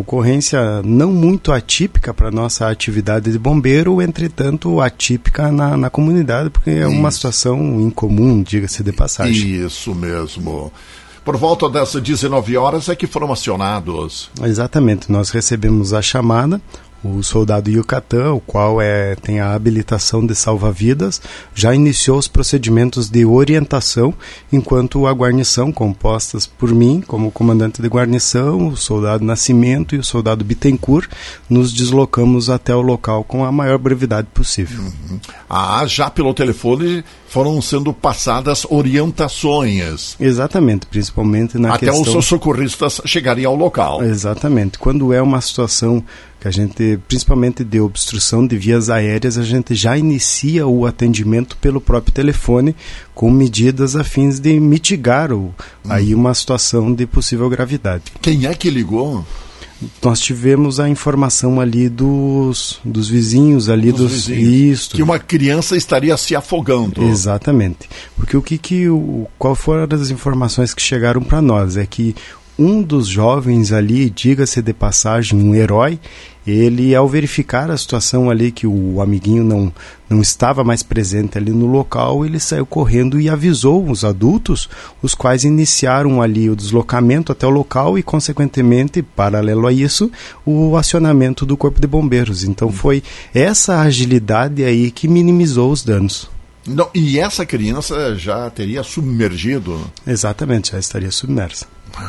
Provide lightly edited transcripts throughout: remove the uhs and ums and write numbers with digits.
ocorrência não muito atípica para a nossa atividade de bombeiro, entretanto atípica na comunidade, porque é uma situação incomum, diga-se de passagem. Isso mesmo. Por volta das 19 horas é que foram acionados. Exatamente, nós recebemos a chamada. O soldado Yucatán, o qual tem a habilitação de salva-vidas, já iniciou os procedimentos de orientação, enquanto a guarnição, compostas por mim, como comandante de guarnição, o soldado Nascimento e o soldado Bittencourt, nos deslocamos até o local com a maior brevidade possível. Já pelo telefone foram sendo passadas orientações. Exatamente, principalmente na questão... Até os socorristas chegarem ao local. Exatamente. Quando é uma situação que a gente, principalmente de obstrução de vias aéreas, a gente já inicia o atendimento pelo próprio telefone com medidas a fins de mitigar aí uma situação de possível gravidade. Quem é que ligou? Nós tivemos a informação ali dos vizinhos ali dos vizinhos, que uma criança estaria se afogando. Exatamente. Porque qual foram as informações que chegaram para nós? É que um dos jovens ali, diga-se de passagem, um herói, ele, ao verificar a situação ali que o amiguinho não estava mais presente ali no local, ele saiu correndo e avisou os adultos, os quais iniciaram ali o deslocamento até o local e, consequentemente, paralelo a isso, o acionamento do Corpo de Bombeiros. Então foi essa agilidade aí que minimizou os danos. Não, e essa criança já teria submergido? Exatamente, já estaria submersa.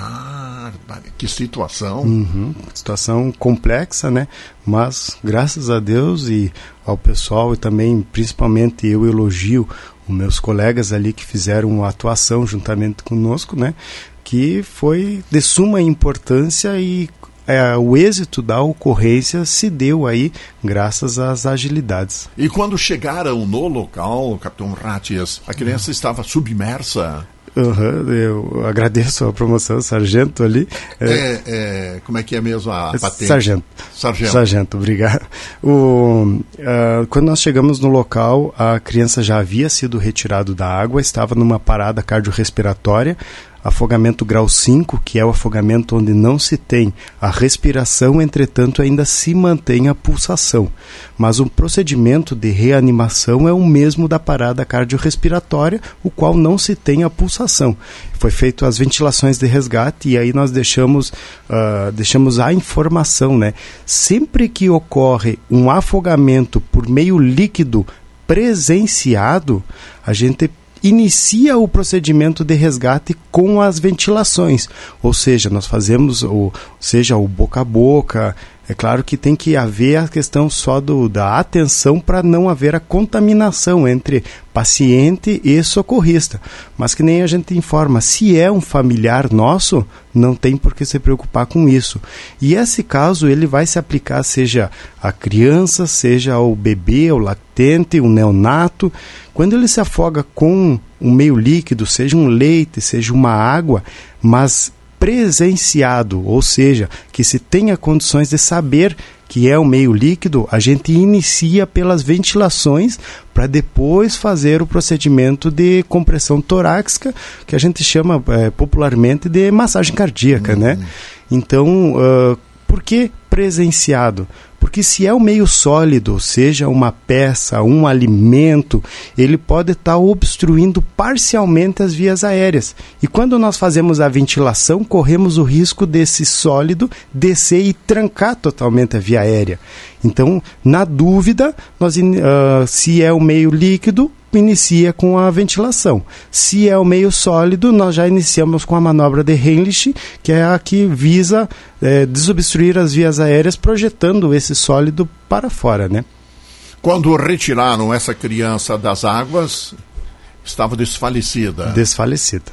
Que situação. Situação complexa, né? Mas graças a Deus e ao pessoal, e também principalmente eu elogio os meus colegas ali que fizeram a atuação juntamente conosco, né? Que foi de suma importância e o êxito da ocorrência se deu aí graças às agilidades. E quando chegaram no local, Capitão Ratias, a criança estava submersa? Eu agradeço a promoção, sargento ali. Como é que é mesmo a patente? Sargento, obrigado. Quando nós chegamos no local, a criança já havia sido retirada da água, estava numa parada cardiorrespiratória, afogamento grau 5, que é o afogamento onde não se tem a respiração, entretanto ainda se mantém a pulsação. Mas o procedimento de reanimação é o mesmo da parada cardiorrespiratória, o qual não se tem a pulsação. Foi feito as ventilações de resgate e aí nós deixamos a informação, né? Sempre que ocorre um afogamento por meio líquido presenciado, a gente inicia o procedimento de resgate com as ventilações, ou seja, nós fazemos o boca a boca. É claro que tem que haver a questão só da atenção para não haver a contaminação entre paciente e socorrista, mas que nem a gente informa, se é um familiar nosso, não tem por que se preocupar com isso. E esse caso ele vai se aplicar seja a criança, seja o bebê, o lactente, o neonato. Quando ele se afoga com um meio líquido, seja um leite, seja uma água, mas presenciado, ou seja, que se tenha condições de saber que é o meio líquido, a gente inicia pelas ventilações para depois fazer o procedimento de compressão torácica, que a gente chama popularmente de massagem cardíaca, né? Então, por que presenciado? Porque se é um meio sólido, seja uma peça, um alimento, ele pode estar obstruindo parcialmente as vias aéreas. E quando nós fazemos a ventilação, corremos o risco desse sólido descer e trancar totalmente a via aérea. Então, na dúvida, se é o meio líquido, inicia com a ventilação. Se é o meio sólido, nós já iniciamos com a manobra de Heimlich, que é a que visa desobstruir as vias aéreas, projetando esse sólido para fora, né? Quando retiraram essa criança das águas, estava desfalecida. Desfalecida.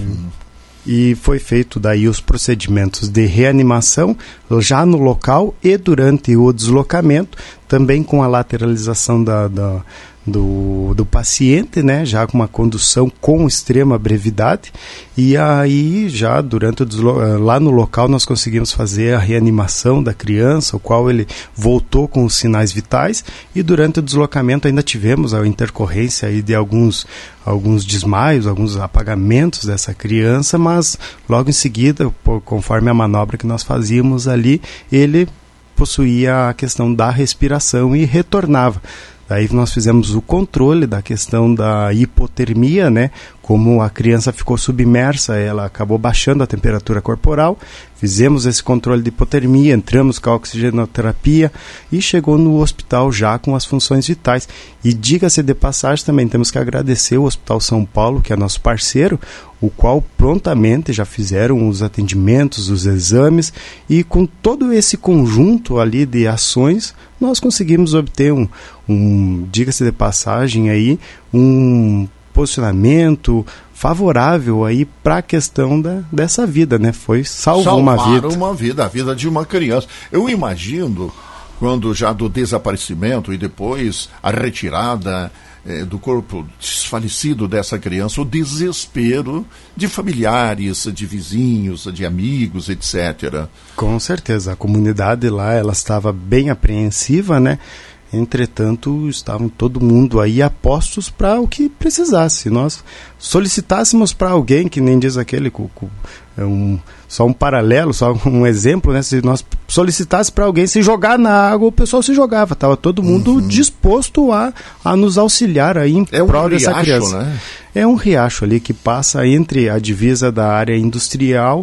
E foi feito daí os procedimentos de reanimação já no local e durante o deslocamento, também com a lateralização do paciente, né, já com uma condução com extrema brevidade, e aí já durante lá no local nós conseguimos fazer a reanimação da criança, o qual ele voltou com os sinais vitais, e durante o deslocamento ainda tivemos a intercorrência aí de alguns desmaios, alguns apagamentos dessa criança, mas logo em seguida, conforme a manobra que nós fazíamos ali, ele possuía a questão da respiração e retornava. Daí nós fizemos o controle da questão da hipotermia, né? Como a criança ficou submersa, ela acabou baixando a temperatura corporal, fizemos esse controle de hipotermia, entramos com a oxigenoterapia e chegou no hospital já com as funções vitais. E diga-se de passagem, também temos que agradecer o Hospital São Paulo, que é nosso parceiro, o qual prontamente já fizeram os atendimentos, os exames, e com todo esse conjunto ali de ações, nós conseguimos obter diga-se de passagem aí, um posicionamento favorável aí para a questão dessa vida, né? Foi salvar uma vida. A vida de uma criança. Eu imagino, quando já do desaparecimento e depois a retirada do corpo desfalecido dessa criança, o desespero de familiares, de vizinhos, de amigos, etc. Com certeza, a comunidade lá, ela estava bem apreensiva, né? Entretanto, estavam todo mundo aí a postos para o que precisasse. Se nós solicitássemos para alguém, que nem diz aquele, só um paralelo, só um exemplo, né? Se nós solicitássemos para alguém se jogar na água, o pessoal se jogava. Estava todo mundo disposto a nos auxiliar aí em prol dessa criança. Né? É um riacho ali que passa entre a divisa da área industrial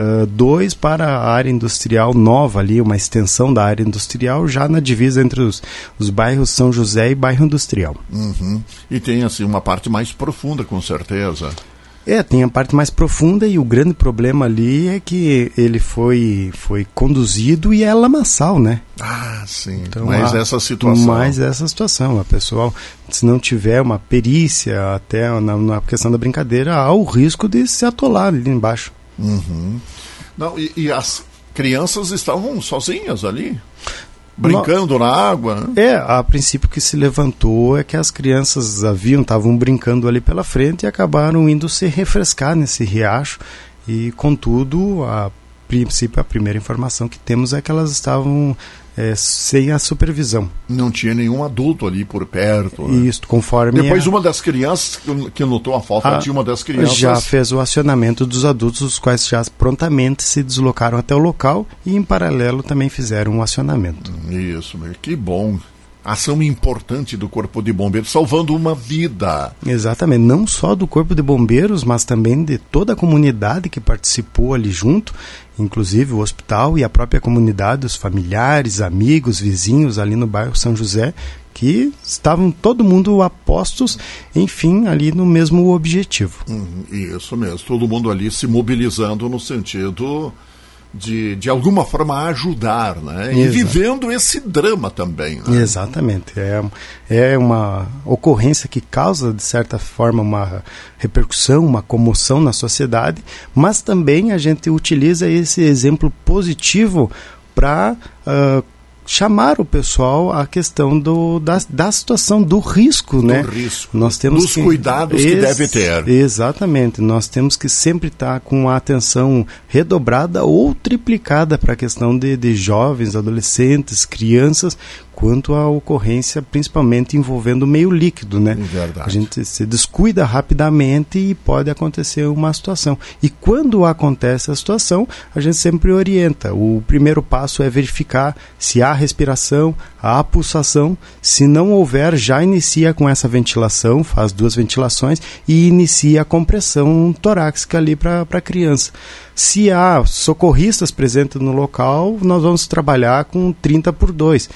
2 para a área industrial nova ali, uma extensão da área industrial já na divisa entre os bairros São José e bairro Industrial. E tem assim uma parte mais profunda, com certeza. Tem a parte mais profunda, e o grande problema ali é que ele foi conduzido e é lamaçal, né? Ah, sim. Então, essa situação. A pessoa, se não tiver uma perícia até na questão da brincadeira, há o risco de se atolar ali embaixo. Não, e as crianças estavam sozinhas ali? Brincando na água? A princípio que se levantou é que as crianças estavam brincando ali pela frente e acabaram indo se refrescar nesse riacho, e contudo, a princípio, a primeira informação que temos é que elas estavam sem a supervisão. Não tinha nenhum adulto ali por perto. Né? Isso, conforme... Depois uma das crianças, que notou a falta de uma das crianças... Já fez o acionamento dos adultos, os quais já prontamente se deslocaram até o local e, em paralelo, também fizeram um acionamento. Isso, que bom. Ação importante do Corpo de Bombeiros, salvando uma vida. Exatamente, não só do Corpo de Bombeiros, mas também de toda a comunidade que participou ali junto, inclusive o hospital e a própria comunidade, os familiares, amigos, vizinhos ali no bairro São José, que estavam todo mundo a postos, enfim, ali no mesmo objetivo. Isso mesmo, todo mundo ali se mobilizando no sentido de alguma forma ajudar, né? E vivendo esse drama também. Né? Exatamente. É uma ocorrência que causa, de certa forma, uma repercussão, uma comoção na sociedade, mas também a gente utiliza esse exemplo positivo para chamar o pessoal à questão da situação do risco, né? Do risco, nós temos dos cuidados que deve ter. Exatamente, nós temos que sempre estar com a atenção redobrada ou triplicada para a questão de jovens, adolescentes, crianças, quanto à ocorrência, principalmente envolvendo o meio líquido, né? Verdade. A gente se descuida rapidamente e pode acontecer uma situação. E quando acontece a situação, a gente sempre orienta. O primeiro passo é verificar se há respiração, há pulsação. Se não houver, já inicia com essa ventilação, faz 2 ventilações e inicia a compressão torácica ali para a criança. Se há socorristas presentes no local, nós vamos trabalhar com 30x2.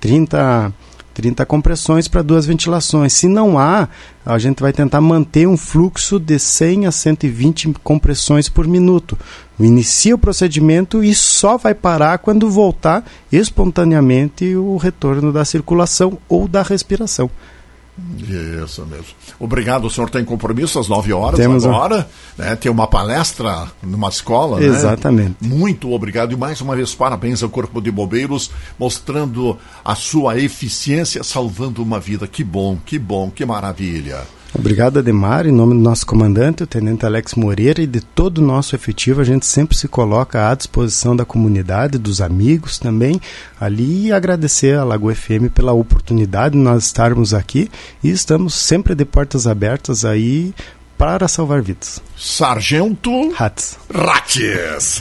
30 compressões para 2 ventilações. Se não há, a gente vai tentar manter um fluxo de 100 a 120 compressões por minuto. Inicia o procedimento e só vai parar quando voltar espontaneamente o retorno da circulação ou da respiração. Isso mesmo. Obrigado, o senhor tem compromisso às 9 horas agora, né? Tem uma palestra numa escola, exatamente. Né? Muito obrigado e mais uma vez parabéns ao Corpo de Bombeiros, mostrando a sua eficiência, salvando uma vida. Que bom, que maravilha. Obrigado, Ademar. Em nome do nosso comandante, o Tenente Alex Moreira, e de todo o nosso efetivo, a gente sempre se coloca à disposição da comunidade, dos amigos também, ali, e agradecer à Lagoa FM pela oportunidade de nós estarmos aqui, e estamos sempre de portas abertas aí para salvar vidas. Sargento Rates.